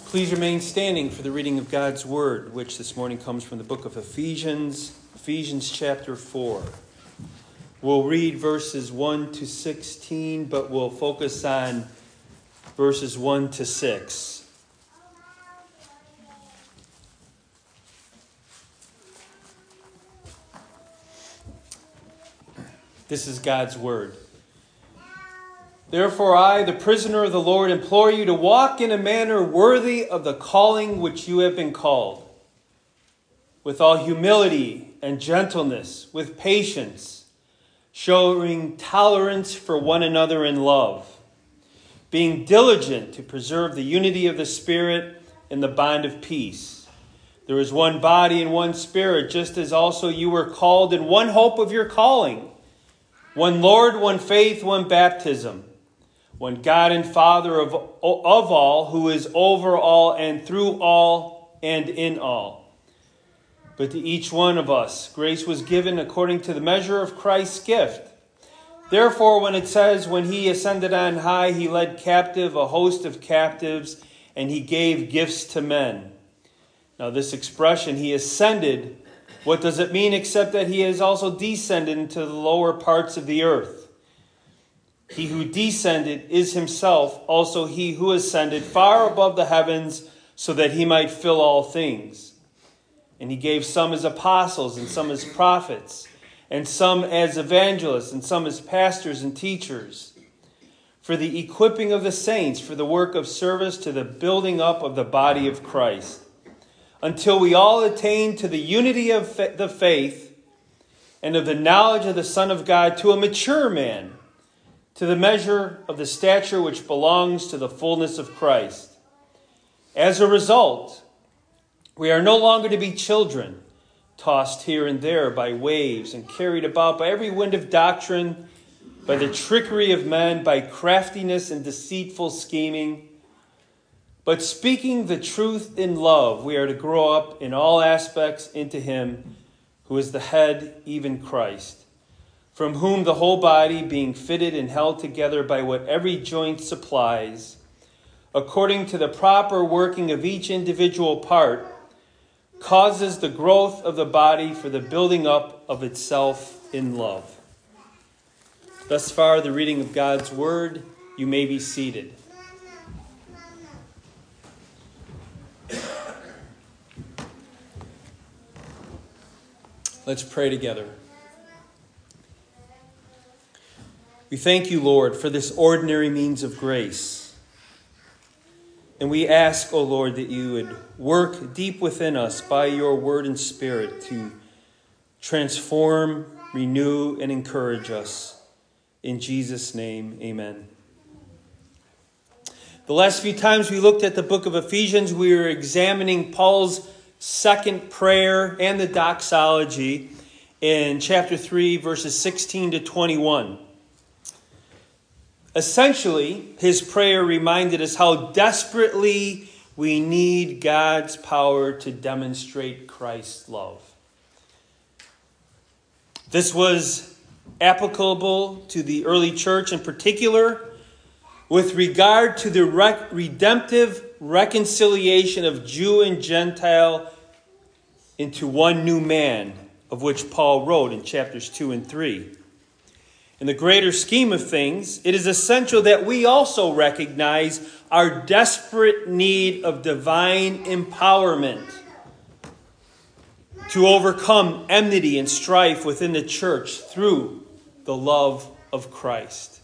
Please remain standing for the reading of God's Word, which this morning comes from the book of Ephesians, Ephesians chapter 4. We'll read verses 1 to 16, but we'll focus on verses 1 to 6. This is God's Word. Therefore I, the prisoner of the Lord, implore you to walk in a manner worthy of the calling which you have been called, with all humility and gentleness, with patience, showing tolerance for one another in love, being diligent to preserve the unity of the Spirit in the bond of peace. There is one body and one Spirit, just as also you were called in one hope of your calling, one Lord, one faith, one baptism, one God and Father of all, who is over all and through all and in all. But to each one of us, grace was given according to the measure of Christ's gift. Therefore, when it says, when he ascended on high, he led captive a host of captives, and he gave gifts to men. Now this expression, he ascended, what does it mean except that he has also descended into the lower parts of the earth? He who descended is himself also he who ascended far above the heavens so that he might fill all things. And he gave some as apostles and some as prophets and some as evangelists and some as pastors and teachers for the equipping of the saints, for the work of service to the building up of the body of Christ, until we all attain to the unity of the faith and of the knowledge of the Son of God, to a mature man, to the measure of the stature which belongs to the fullness of Christ. As a result, we are no longer to be children, tossed here and there by waves and carried about by every wind of doctrine, by the trickery of men, by craftiness and deceitful scheming. But speaking the truth in love, we are to grow up in all aspects into him who is the head, even Christ, from whom the whole body, being fitted and held together by what every joint supplies, according to the proper working of each individual part, causes the growth of the body for the building up of itself in love. Thus far, the reading of God's Word. You may be seated. Let's pray together. We thank you, Lord, for this ordinary means of grace. And we ask, O Lord, that you would work deep within us by your word and spirit to transform, renew, and encourage us. In Jesus' name, amen. The last few times we looked at the book of Ephesians, we were examining Paul's second prayer and the doxology in chapter 3, verses 16 to 21. Essentially, his prayer reminded us how desperately we need God's power to demonstrate Christ's love. This was applicable to the early church in particular, with regard to the redemptive reconciliation of Jew and Gentile into one new man, of which Paul wrote in chapters 2 and 3. In the greater scheme of things, it is essential that we also recognize our desperate need of divine empowerment to overcome enmity and strife within the church through the love of Christ.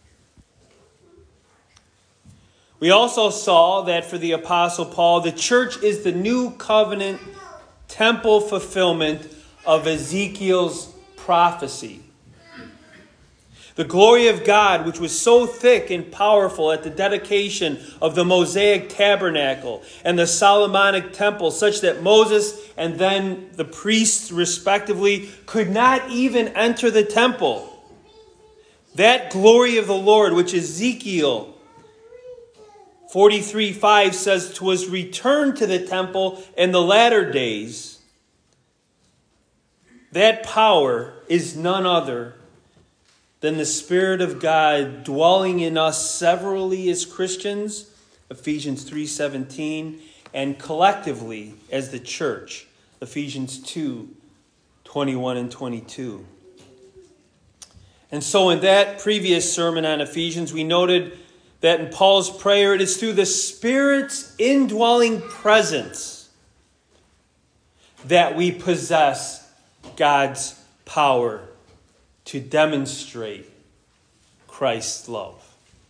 We also saw that for the Apostle Paul, the church is the new covenant temple fulfillment of Ezekiel's prophecy. The glory of God, which was so thick and powerful at the dedication of the Mosaic tabernacle and the Solomonic temple, such that Moses and then the priests, respectively, could not even enter the temple. That glory of the Lord, which Ezekiel 43:5 says was returned to the temple in the latter days, that power is none other than the Spirit of God dwelling in us severally as Christians Ephesians 3:17, and collectively as the church, Ephesians 2:21 and 22. And so in that previous sermon on Ephesians, we noted that in Paul's prayer, it is through the Spirit's indwelling presence that we possess God's power to demonstrate Christ's love.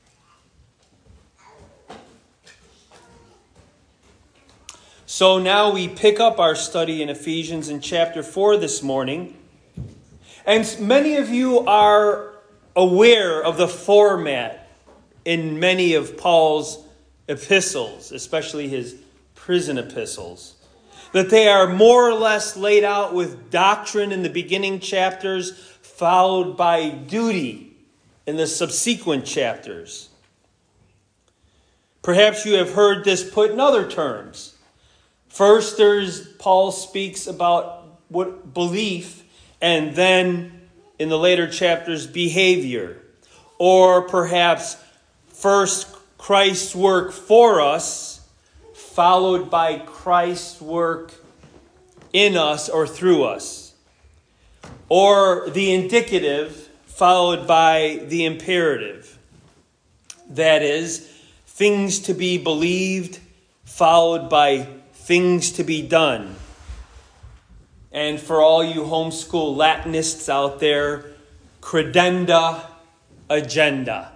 So now we pick up our study in Ephesians in chapter 4 this morning. And many of you are aware of the format in many of Paul's epistles, especially his prison epistles, that they are more or less laid out with doctrine in the beginning chapters, followed by duty in the subsequent chapters. Perhaps you have heard this put in other terms. First, Paul speaks about what belief, and then in the later chapters, behavior. Or perhaps first Christ's work for us, followed by Christ's work in us or through us. Or the indicative, followed by the imperative. That is, things to be believed, followed by things to be done. And for all you homeschool Latinists out there, credenda agenda.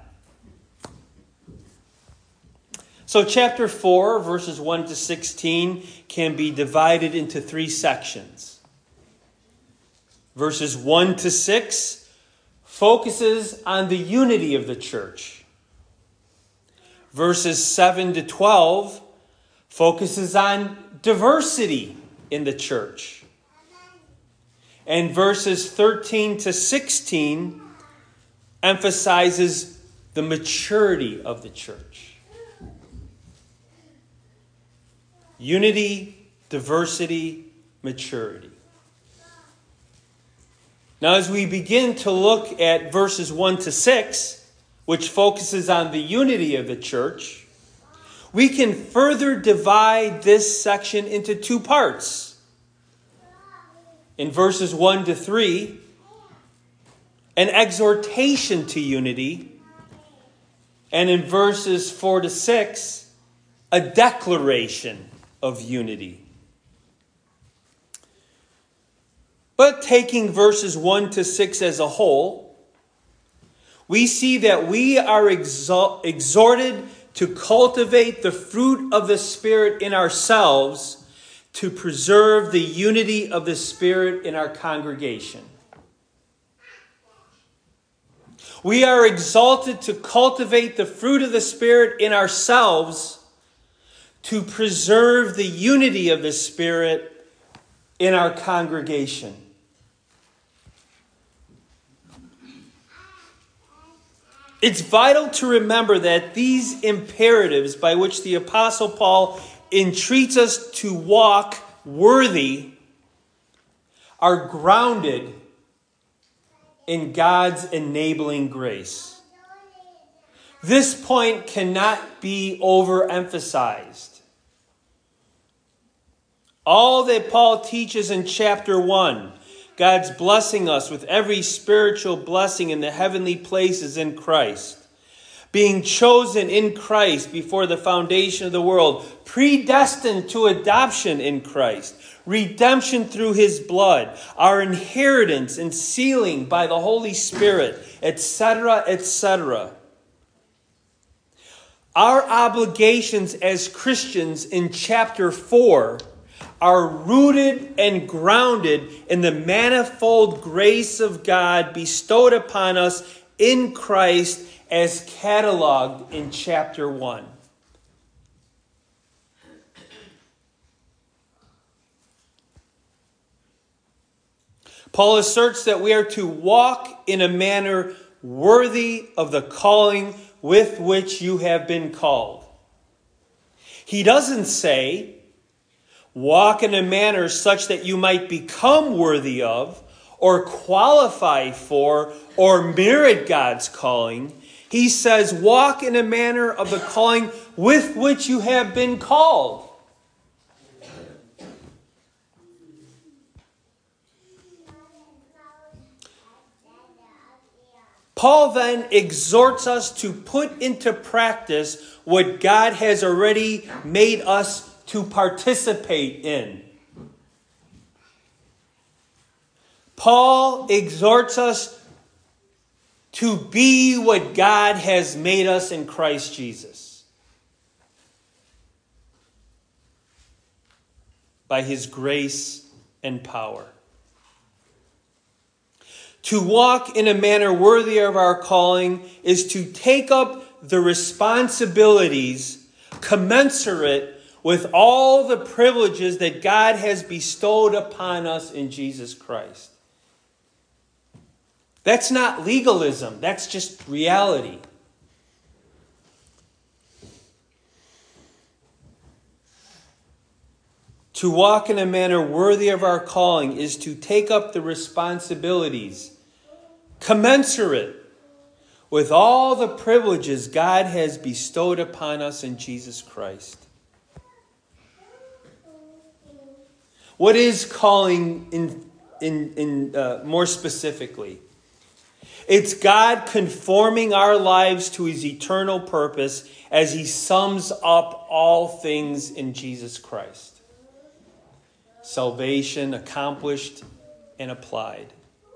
So chapter 4, verses 1 to 16, can be divided into three sections. Verses 1 to 6 focuses on the unity of the church. Verses 7 to 12 focuses on diversity in the church. And verses 13 to 16 emphasizes the maturity of the church. Unity, diversity, maturity. Now, as we begin to look at verses 1 to 6, which focuses on the unity of the church, we can further divide this section into two parts. In verses 1 to 3, an exhortation to unity. And in verses 4 to 6, a declaration of unity. But taking verses 1 to 6 as a whole, we see that we are exhorted to cultivate the fruit of the Spirit in ourselves to preserve the unity of the Spirit in our congregation. We are exalted to cultivate the fruit of the Spirit in ourselves to preserve the unity of the Spirit in our congregation. It's vital to remember that these imperatives by which the Apostle Paul entreats us to walk worthy are grounded in God's enabling grace. This point cannot be overemphasized. All that Paul teaches in chapter 1, God's blessing us with every spiritual blessing in the heavenly places in Christ, being chosen in Christ before the foundation of the world, predestined to adoption in Christ, redemption through his blood, our inheritance and sealing by the Holy Spirit, etc., etc. Our obligations as Christians in chapter 4 are rooted and grounded in the manifold grace of God bestowed upon us in Christ as cataloged in chapter 1. Paul asserts that we are to walk in a manner worthy of the calling with which you have been called. He doesn't say, walk in a manner such that you might become worthy of, or qualify for, or merit God's calling. He says, walk in a manner of the calling with which you have been called. Paul then exhorts us to put into practice what God has already made us to participate in. Paul exhorts us to be what God has made us in Christ Jesus. By his grace and power. To walk in a manner worthy of our calling is to take up the responsibilities commensurate with all the privileges that God has bestowed upon us in Jesus Christ. That's not legalism. That's just reality. To walk in a manner worthy of our calling is to take up the responsibilities commensurate with all the privileges God has bestowed upon us in Jesus Christ. What is calling in more specifically? It's God conforming our lives to his eternal purpose as he sums up all things in Jesus Christ. Salvation accomplished and applied.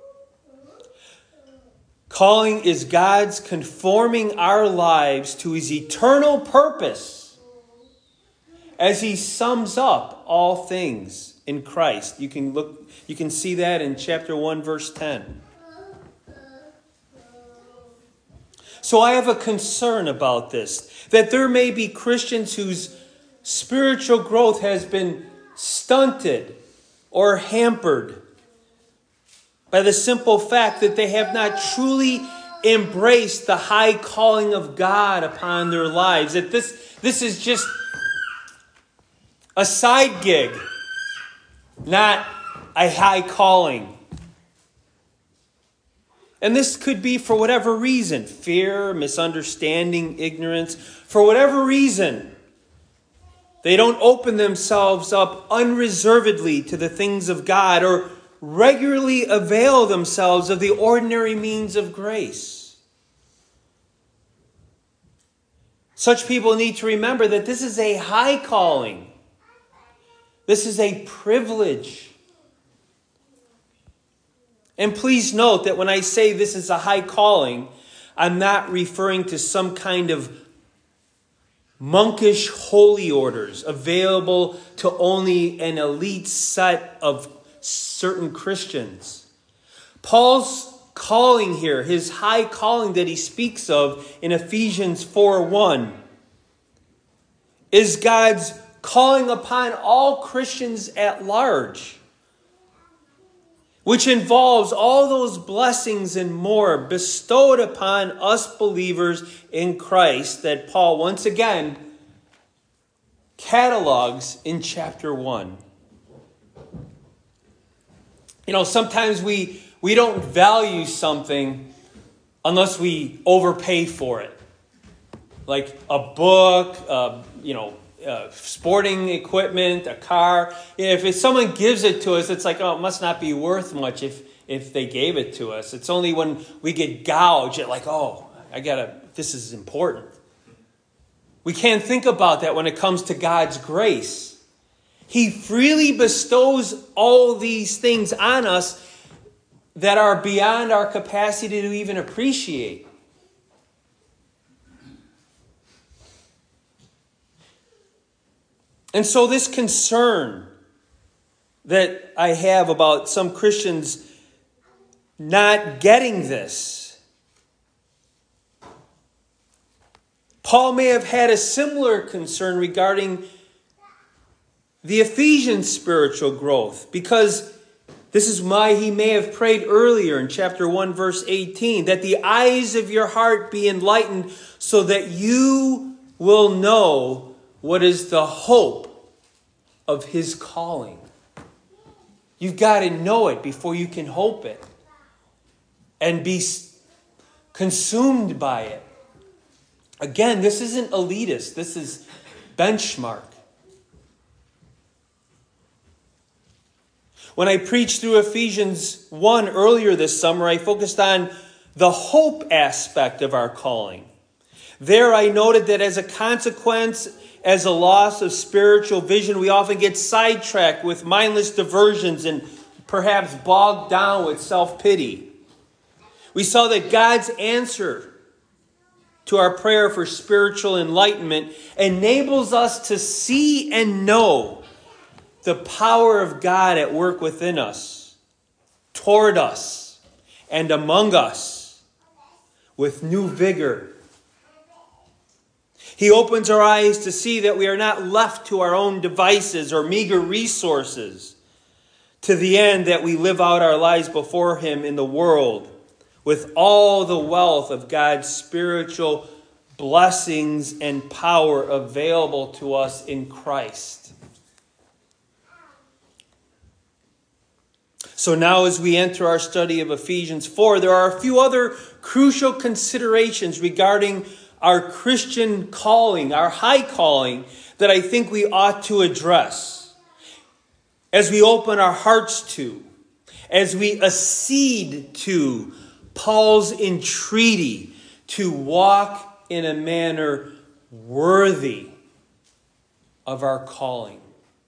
Calling is God's conforming our lives to his eternal purpose as he sums up all things in Christ. You can see that in chapter 1, verse 10. So I have a concern about this, that there may be Christians whose spiritual growth has been stunted or hampered by the simple fact that they have not truly embraced the high calling of God upon their lives. That this is just a side gig, not a high calling. And this could be for whatever reason, fear, misunderstanding, ignorance, for whatever reason. They don't open themselves up unreservedly to the things of God or regularly avail themselves of the ordinary means of grace. Such people need to remember that this is a high calling. This is a privilege. And please note that when I say this is a high calling, I'm not referring to some kind of monkish holy orders available to only an elite set of certain Christians. Paul's calling here, his high calling that he speaks of in Ephesians 4:1, is God's calling upon all Christians at large, which involves all those blessings and more bestowed upon us believers in Christ that Paul once again catalogs in chapter 1. You know, sometimes we don't value something unless we overpay for it. Like a book, sporting equipment, a car. If someone gives it to us, it's like, oh, it must not be worth much if they gave it to us. It's only when we get gouged at like, oh, this is important. We can't think about that when it comes to God's grace. He freely bestows all these things on us that are beyond our capacity to even appreciate. And so this concern that I have about some Christians not getting this, Paul may have had a similar concern regarding the Ephesian spiritual growth, because this is why he may have prayed earlier in chapter 1, verse 18, that the eyes of your heart be enlightened so that you will know what is the hope of his calling. You've got to know it before you can hope it and be consumed by it. Again, this isn't elitist. This is benchmark. When I preached through Ephesians 1 earlier this summer, I focused on the hope aspect of our calling. There I noted that as a consequence, as a loss of spiritual vision, we often get sidetracked with mindless diversions and perhaps bogged down with self-pity. We saw that God's answer to our prayer for spiritual enlightenment enables us to see and know the power of God at work within us, toward us, and among us with new vigor. He opens our eyes to see that we are not left to our own devices or meager resources, to the end that we live out our lives before Him in the world with all the wealth of God's spiritual blessings and power available to us in Christ. So now as we enter our study of Ephesians 4, there are a few other crucial considerations regarding our Christian calling, our high calling, that I think we ought to address as we open our hearts to, as we accede to Paul's entreaty to walk in a manner worthy of our calling.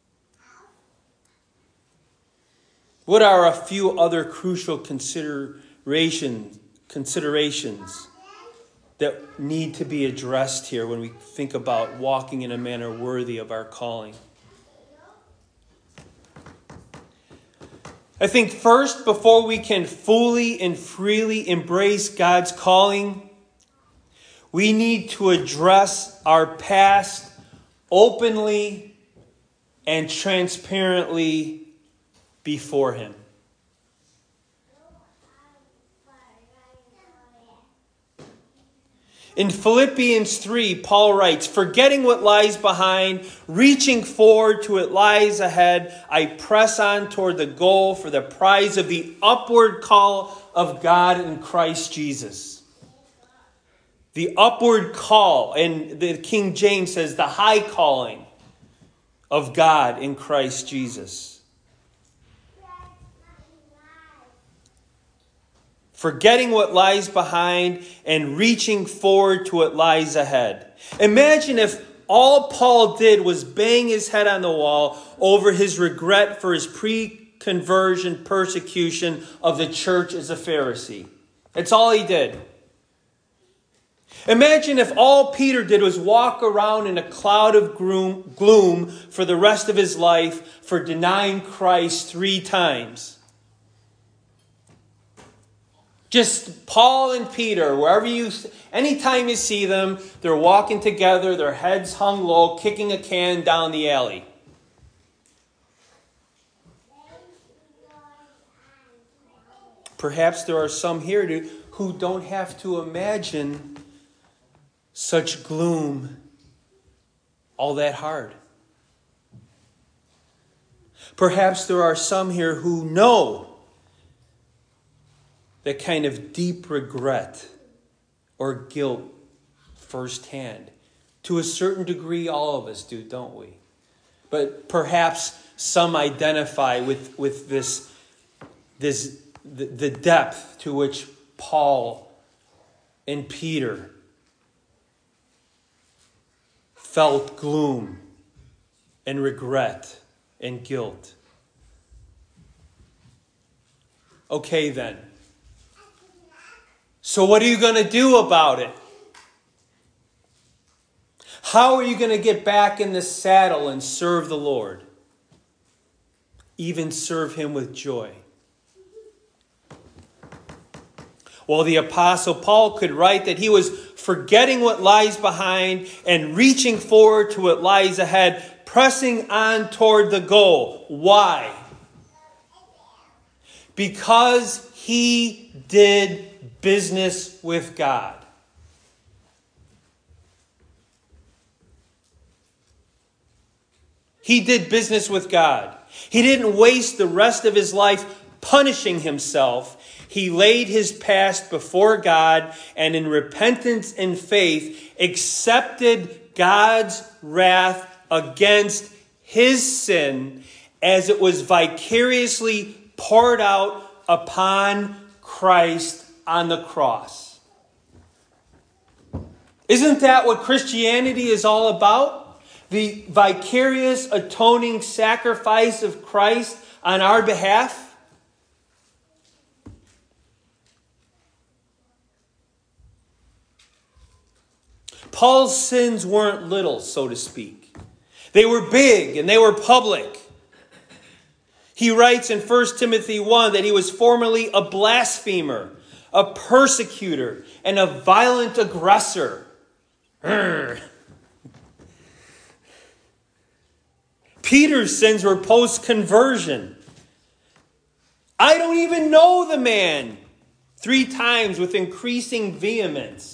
What are a few other crucial considerations that need to be addressed here when we think about walking in a manner worthy of our calling? I think first, before we can fully and freely embrace God's calling, we need to address our past openly and transparently before Him. In Philippians 3, Paul writes, "Forgetting what lies behind, reaching forward to what lies ahead, I press on toward the goal for the prize of the upward call of God in Christ Jesus." The upward call, and the King James says the high calling of God in Christ Jesus. Forgetting what lies behind and reaching forward to what lies ahead. Imagine if all Paul did was bang his head on the wall over his regret for his pre-conversion persecution of the church as a Pharisee. That's all he did. Imagine if all Peter did was walk around in a cloud of gloom for the rest of his life for denying Christ 3 times. Just Paul and Peter, anytime you see them, they're walking together, their heads hung low, kicking a can down the alley. Perhaps there are some here who don't have to imagine such gloom all that hard. Perhaps there are some here who know that kind of deep regret or guilt firsthand. To a certain degree, all of us do, don't we? But perhaps some identify with the depth to which Paul and Peter felt gloom and regret and guilt. Okay then. So what are you going to do about it? How are you going to get back in the saddle and serve the Lord? Even serve Him with joy. Well, the Apostle Paul could write that he was forgetting what lies behind and reaching forward to what lies ahead, pressing on toward the goal. Why? Because he did business with God. He did business with God. He didn't waste the rest of his life punishing himself, he laid his past before God and in repentance and faith accepted God's wrath against his sin as it was vicariously poured out upon Christ on the cross. Isn't that what Christianity is all about? The vicarious atoning sacrifice of Christ on our behalf? Paul's sins weren't little, so to speak. They were big and they were public. He writes in 1 Timothy 1 that he was formerly a blasphemer, a persecutor, and a violent aggressor. Peter's sins were post-conversion. I don't even know the man. 3 times with increasing vehemence.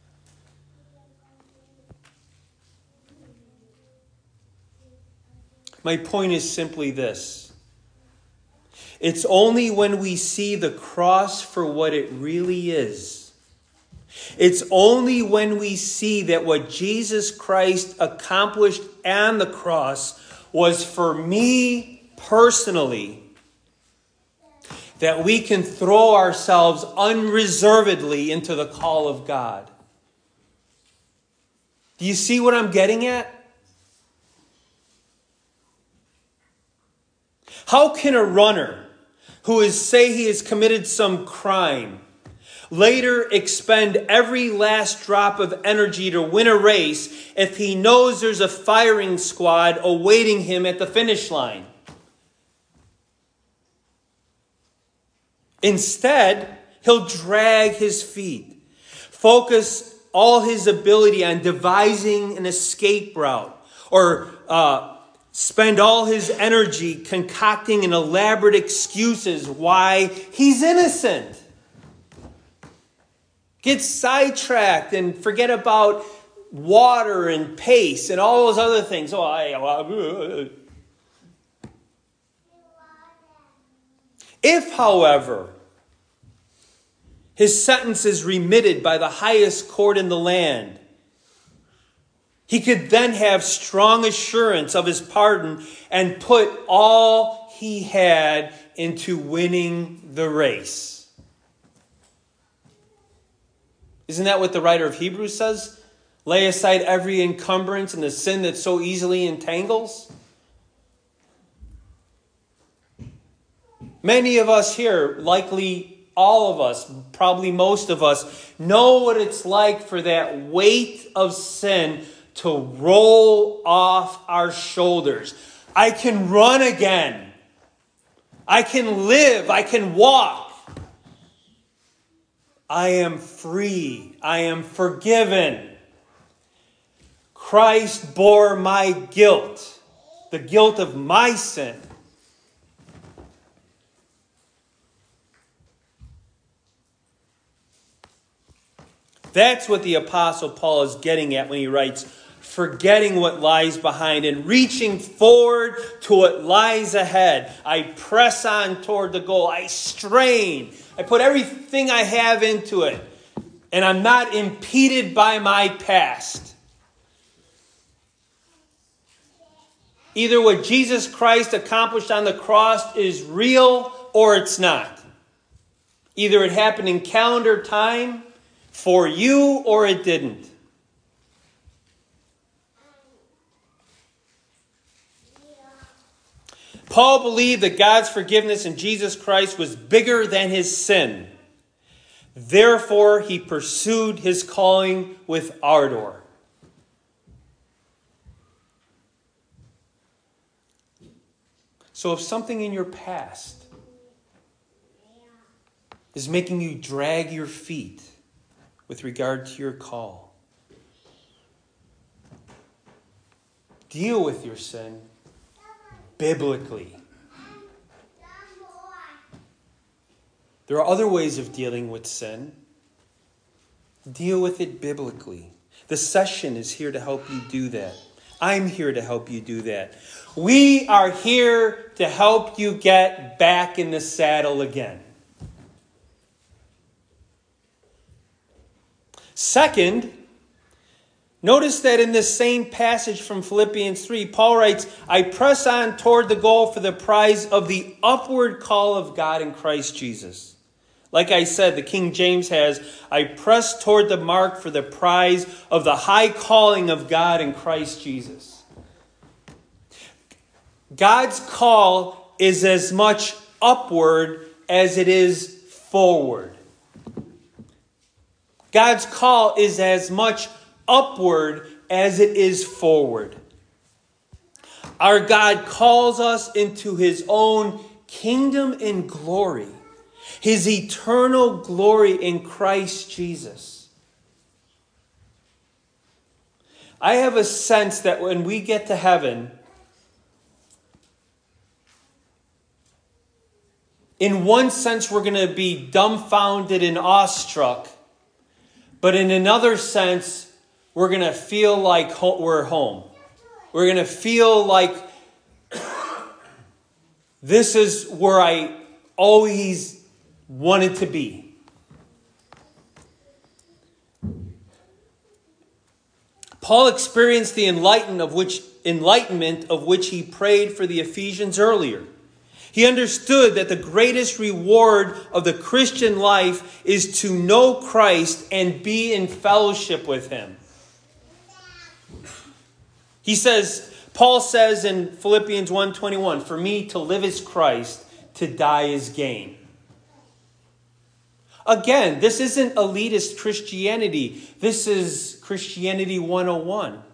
My point is simply this. It's only when we see the cross for what it really is. It's only when we see that what Jesus Christ accomplished on the cross was for me personally, that we can throw ourselves unreservedly into the call of God. Do you see what I'm getting at? How can a runner who say he has committed some crime later expend every last drop of energy to win a race if he knows there's a firing squad awaiting him at the finish line? Instead, he'll drag his feet, focus all his ability on devising an escape route, or spend all his energy concocting an elaborate excuses why he's innocent. Get sidetracked and forget about water and pace and all those other things. If, however, his sentence is remitted by the highest court in the land, he could then have strong assurance of his pardon and put all he had into winning the race. Isn't that what the writer of Hebrews says? Lay aside every encumbrance and the sin that so easily entangles. Many of us here, likely all of us, probably most of us, know what it's like for that weight of sin to roll off our shoulders. I can run again. I can live. I can walk. I am free. I am forgiven. Christ bore my guilt, the guilt of my sin. That's what the Apostle Paul is getting at when he writes, forgetting what lies behind and reaching forward to what lies ahead. I press on toward the goal. I strain. I put everything I have into it. And I'm not impeded by my past. Either what Jesus Christ accomplished on the cross is real or it's not. Either it happened in calendar time for you or it didn't. Paul believed that God's forgiveness in Jesus Christ was bigger than his sin. Therefore, he pursued his calling with ardor. So if something in your past is making you drag your feet with regard to your call, deal with your sin biblically. There are other ways of dealing with sin. Deal with it biblically. The session is here to help you do that. I'm here to help you do that. We are here to help you get back in the saddle again. Second, notice that in this same passage from Philippians 3, Paul writes, I press on toward the goal for the prize of the upward call of God in Christ Jesus. Like I said, the King James has, I press toward the mark for the prize of the high calling of God in Christ Jesus. God's call is as much upward as it is forward. God's call is as much upward as it is forward. Our God calls us into his own kingdom and glory, his eternal glory in Christ Jesus. I have a sense that when we get to heaven, in one sense we're going to be dumbfounded and awestruck, but in another sense, we're going to feel like we're home. We're going to feel like this is where I always wanted to be. Paul experienced the enlightenment of which he prayed for the Ephesians earlier. He understood that the greatest reward of the Christian life is to know Christ and be in fellowship with him. Paul says in Philippians 1:21, for me to live is Christ, to die is gain. Again, this isn't elitist Christianity. This is Christianity 101.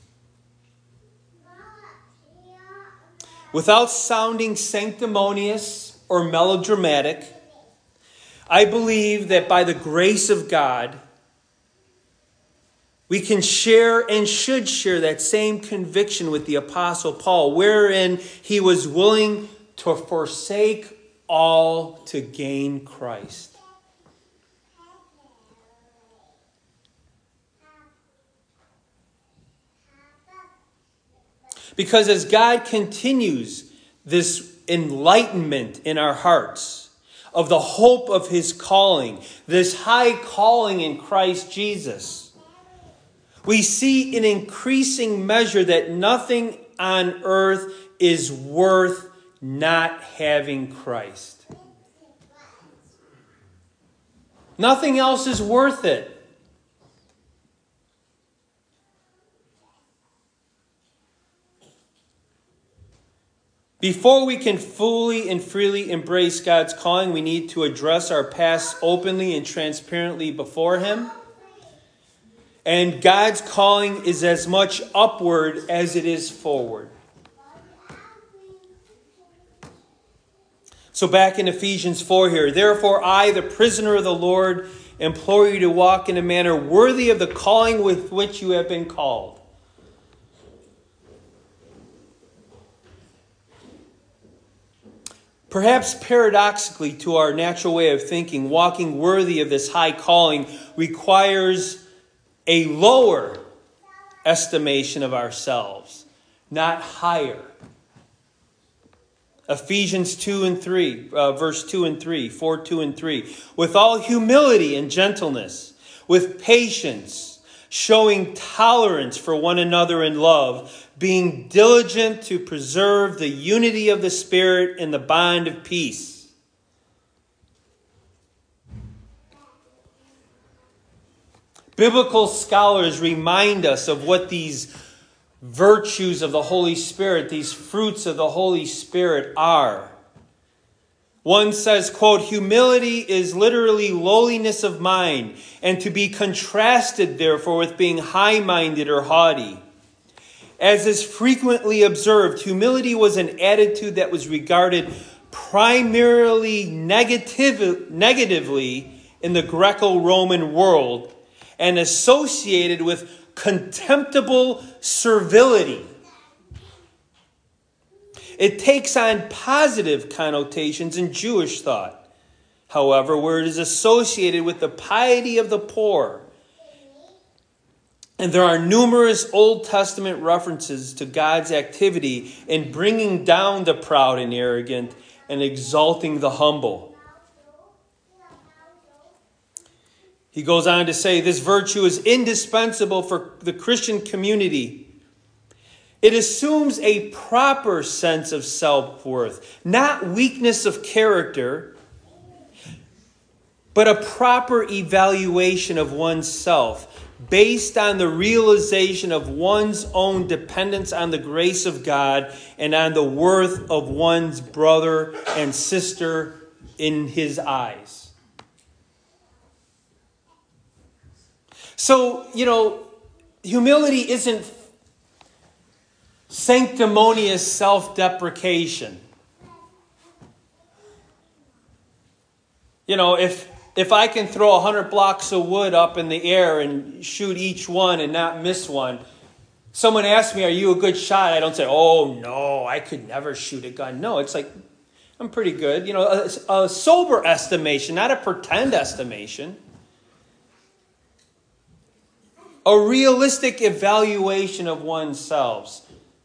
Without sounding sanctimonious or melodramatic, I believe that by the grace of God, we can share and should share that same conviction with the Apostle Paul, wherein he was willing to forsake all to gain Christ. Because as God continues this enlightenment in our hearts of the hope of his calling, this high calling in Christ Jesus, we see in increasing measure that nothing on earth is worth not having Christ. Nothing else is worth it. Before we can fully and freely embrace God's calling, we need to address our past openly and transparently before him. And God's calling is as much upward as it is forward. So back in Ephesians 4 here, therefore I, the prisoner of the Lord, implore you to walk in a manner worthy of the calling with which you have been called. Perhaps paradoxically to our natural way of thinking, walking worthy of this high calling requires a lower estimation of ourselves, not higher. Ephesians 2 and 3, verse 2 and 3, 4, 2 and 3. With all humility and gentleness, with patience, showing tolerance for one another in love, being diligent to preserve the unity of the Spirit in the bond of peace. Biblical scholars remind us of what these virtues of the Holy Spirit, these fruits of the Holy Spirit are. One says, quote, humility is literally lowliness of mind, and to be contrasted, therefore, with being high-minded or haughty. As is frequently observed, humility was an attitude that was regarded primarily negatively in the Greco-Roman world and associated with contemptible servility. It takes on positive connotations in Jewish thought, however, where it is associated with the piety of the poor And there are numerous Old Testament references to God's activity in bringing down the proud and arrogant and exalting the humble. He goes on to say this virtue is indispensable for the Christian community. It assumes a proper sense of self-worth, not weakness of character, but a proper evaluation of oneself based on the realization of one's own dependence on the grace of God and on the worth of one's brother and sister in his eyes. So, humility isn't sanctimonious self-deprecation. If I can throw 100 blocks of wood up in the air and shoot each one and not miss one, someone asks me, are you a good shot? I don't say, oh, no, I could never shoot a gun. No, it's like, I'm pretty good. A sober estimation, not a pretend estimation. A realistic evaluation of oneself.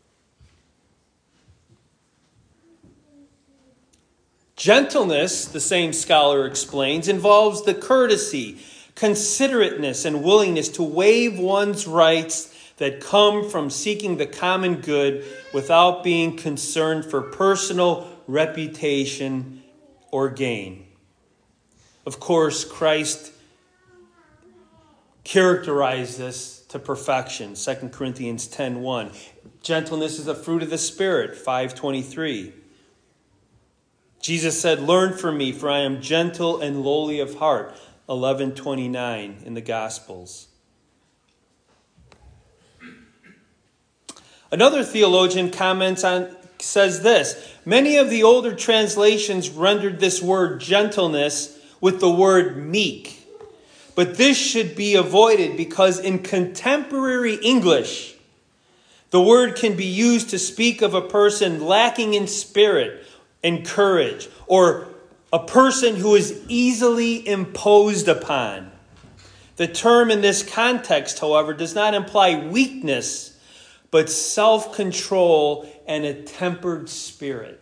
Gentleness, the same scholar explains, involves the courtesy, considerateness, and willingness to waive one's rights that come from seeking the common good without being concerned for personal reputation or gain. Of course, Christ characterized this to perfection. 2 Corinthians 10:1. Gentleness is a fruit of the Spirit, 5:23. Jesus said, learn from me, for I am gentle and lowly of heart, 11:29 in the Gospels. Another theologian says this, many of the older translations rendered this word gentleness with the word meek. But this should be avoided because in contemporary English, the word can be used to speak of a person lacking in spirit and courage, or a person who is easily imposed upon. The term in this context, however, does not imply weakness, but self-control and a tempered spirit.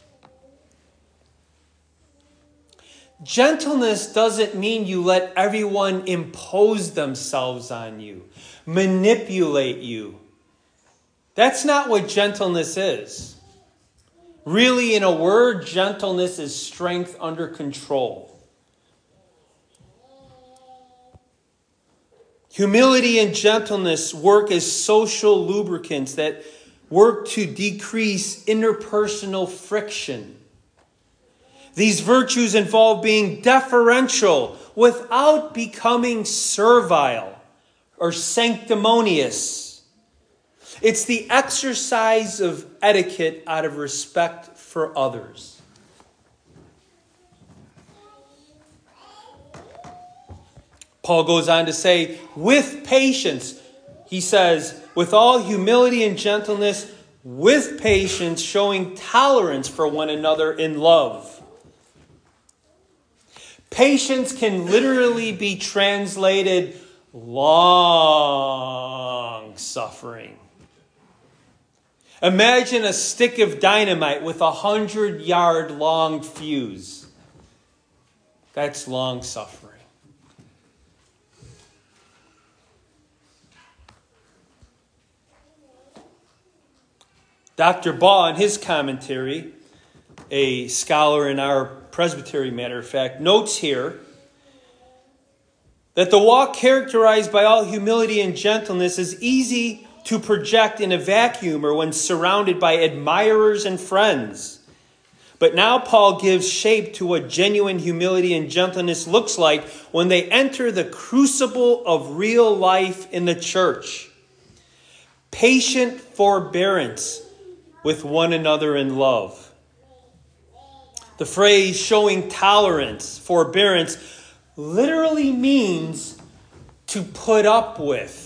Gentleness doesn't mean you let everyone impose themselves on you, manipulate you. That's not what gentleness is. Really, in a word, gentleness is strength under control. Humility and gentleness work as social lubricants that work to decrease interpersonal friction. These virtues involve being deferential without becoming servile or sanctimonious. It's the exercise of etiquette out of respect for others. Paul goes on to say, with patience, he says, with all humility and gentleness, with patience, showing tolerance for one another in love. Patience can literally be translated long suffering. Imagine a stick of dynamite with 100-yard long fuse. That's long suffering. Dr. Baugh, in his commentary, a scholar in our presbytery, matter of fact, notes here that the walk characterized by all humility and gentleness is easy to project in a vacuum or when surrounded by admirers and friends. But now Paul gives shape to what genuine humility and gentleness looks like when they enter the crucible of real life in the church. Patient forbearance with one another in love. The phrase showing tolerance, forbearance, literally means to put up with.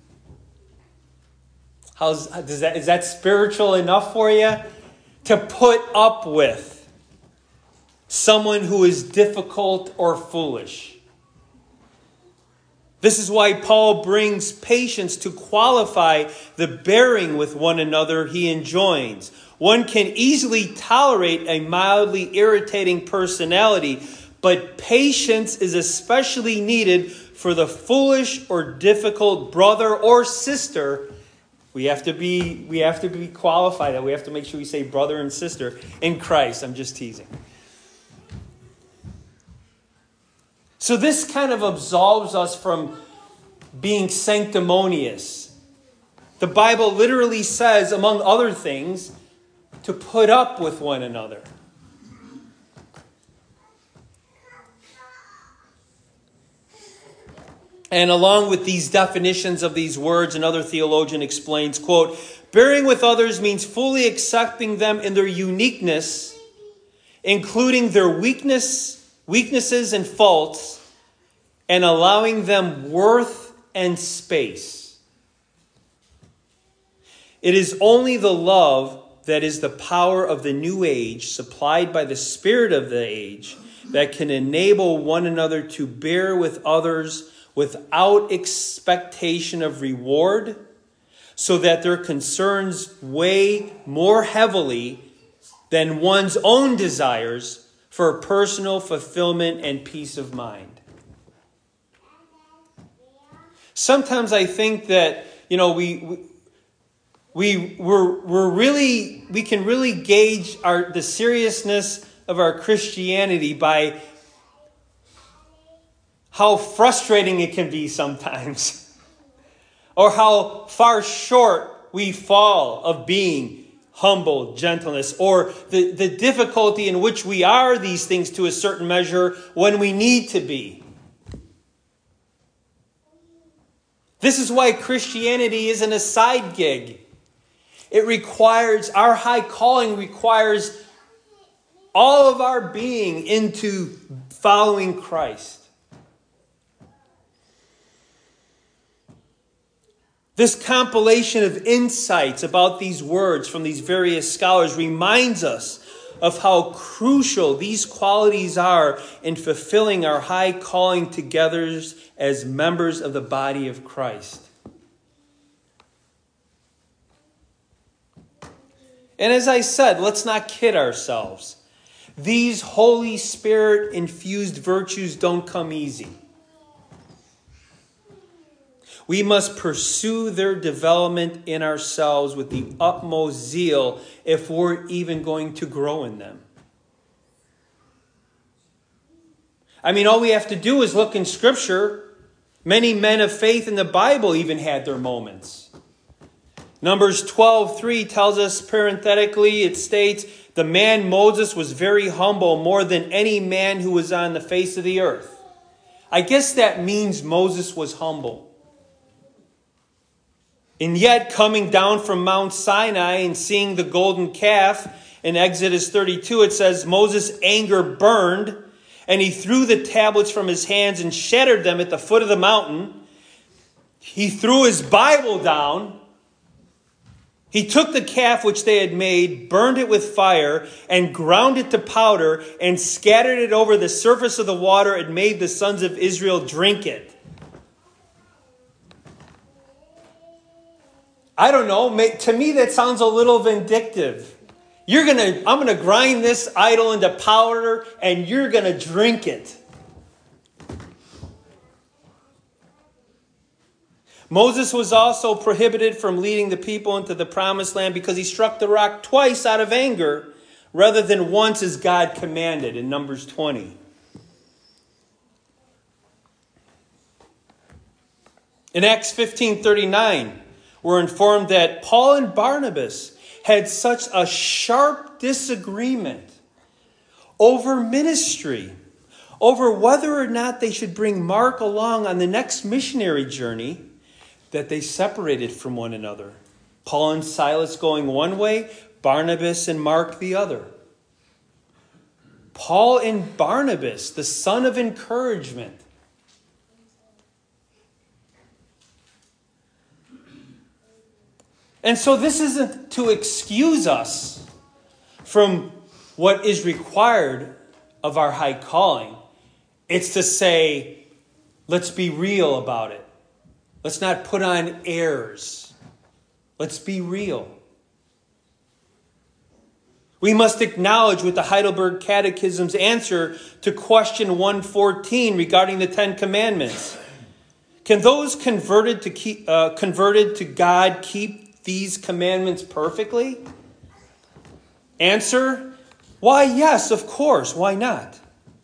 Is that spiritual enough for you? To put up with someone who is difficult or foolish. This is why Paul brings patience to qualify the bearing with one another he enjoins. One can easily tolerate a mildly irritating personality, but patience is especially needed for the foolish or difficult brother or sister. We have to be qualified. We have to make sure we say brother and sister in Christ. I'm just teasing. So this kind of absolves us from being sanctimonious. The Bible literally says, among other things, to put up with one another. And along with these definitions of these words, another theologian explains, quote, bearing with others means fully accepting them in their uniqueness, including their weaknesses and faults, and allowing them worth and space. It is only the love that is the power of the new age, supplied by the Spirit of the age, that can enable one another to bear with others without expectation of reward, so that their concerns weigh more heavily than one's own desires for personal fulfillment and peace of mind. Sometimes I think that, we can really gauge the seriousness of our Christianity by how frustrating it can be sometimes, or how far short we fall of being humble, gentleness, or the difficulty in which we are these things to a certain measure when we need to be. This is why Christianity isn't a side gig. Our high calling requires all of our being into following Christ. This compilation of insights about these words from these various scholars reminds us of how crucial these qualities are in fulfilling our high calling together as members of the body of Christ. And as I said, let's not kid ourselves. These Holy Spirit-infused virtues don't come easy. We must pursue their development in ourselves with the utmost zeal if we're even going to grow in them. All we have to do is look in Scripture. Many men of faith in the Bible even had their moments. Numbers 12:3 tells us parenthetically, it states, the man Moses was very humble, more than any man who was on the face of the earth. I guess that means Moses was humble. And yet, coming down from Mount Sinai and seeing the golden calf, in Exodus 32, it says, Moses' anger burned, and he threw the tablets from his hands and shattered them at the foot of the mountain. He threw his Bible down. He took the calf which they had made, burned it with fire, and ground it to powder, and scattered it over the surface of the water, and made the sons of Israel drink it. I don't know. To me, that sounds a little vindictive. I'm going to grind this idol into powder, and you're going to drink it. Moses was also prohibited from leading the people into the promised land because he struck the rock twice out of anger, rather than once as God commanded in Numbers 20. In Acts 15:39, we're informed that Paul and Barnabas had such a sharp disagreement over ministry, over whether or not they should bring Mark along on the next missionary journey, that they separated from one another. Paul and Silas going one way, Barnabas and Mark the other. Paul and Barnabas, the son of encouragement. And so this isn't to excuse us from what is required of our high calling. It's to say, Let's be real about it. Let's not put on airs. Let's be real. We must acknowledge with the Heidelberg Catechism's answer to question 114 regarding the Ten Commandments. Can those converted to God keep these commandments perfectly? Answer, why, yes, of course. Why not?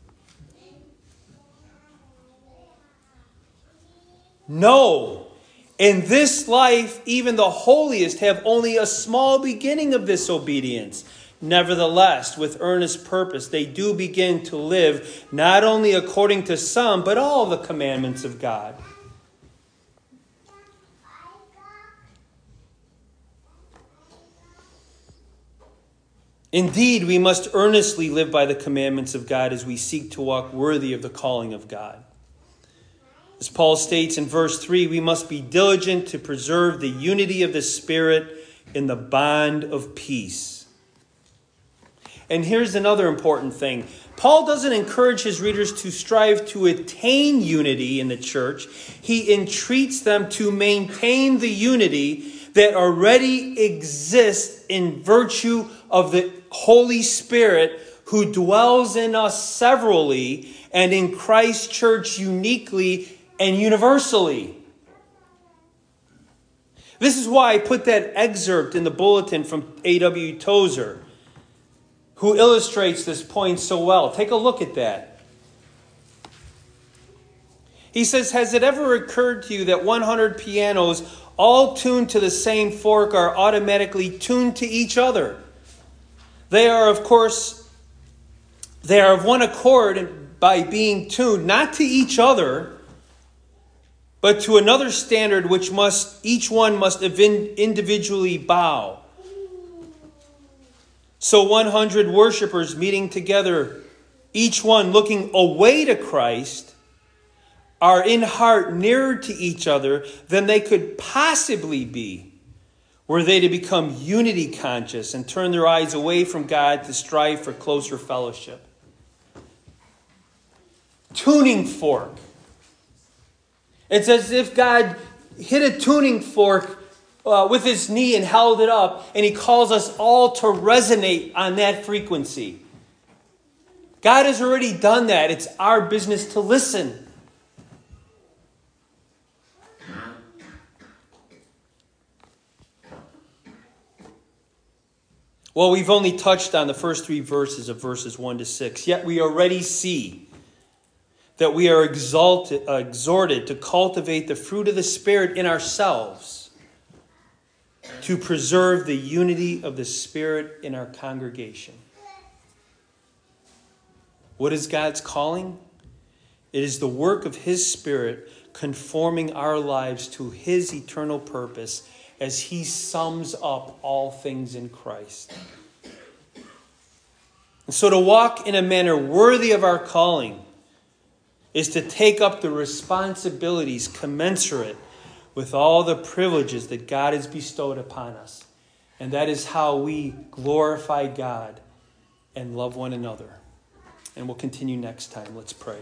No. In this life, even the holiest have only a small beginning of this obedience. Nevertheless, with earnest purpose, they do begin to live not only according to some, but all the commandments of God. Indeed, we must earnestly live by the commandments of God as we seek to walk worthy of the calling of God. As Paul states in verse 3, we must be diligent to preserve the unity of the Spirit in the bond of peace. And here's another important thing. Paul doesn't encourage his readers to strive to attain unity in the church. He entreats them to maintain the unity that already exists in virtue of the Holy Spirit who dwells in us severally and in Christ's church uniquely and universally. This is why I put that excerpt in the bulletin from A.W. Tozer, who illustrates this point so well. Take a look at that. He says, has it ever occurred to you that 100 pianos all tuned to the same fork are automatically tuned to each other? They are, of course, they are of one accord by being tuned not to each other, but to another standard which each one must individually bow. So 100 worshipers meeting together, each one looking away to Christ, are in heart nearer to each other than they could possibly be were they to become unity conscious and turn their eyes away from God to strive for closer fellowship. Tuning fork. It's as if God hit a tuning fork with his knee and held it up, and he calls us all to resonate on that frequency. God has already done that. It's our business to listen. Well, we've only touched on the first 3 verses of verses 1 to 6, yet we already see that we are exhorted to cultivate the fruit of the Spirit in ourselves, to preserve the unity of the Spirit in our congregation. What is God's calling? It is the work of his Spirit conforming our lives to his eternal purpose as he sums up all things in Christ. And so to walk in a manner worthy of our calling is to take up the responsibilities commensurate with all the privileges that God has bestowed upon us. And that is how we glorify God and love one another. And we'll continue next time. Let's pray.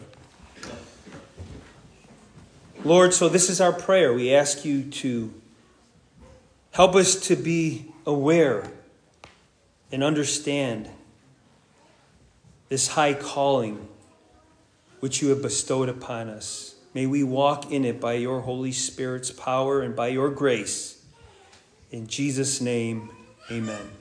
Lord, so this is our prayer. We ask you to help us to be aware and understand this high calling which you have bestowed upon us. May we walk in it by your Holy Spirit's power and by your grace. In Jesus' name, amen.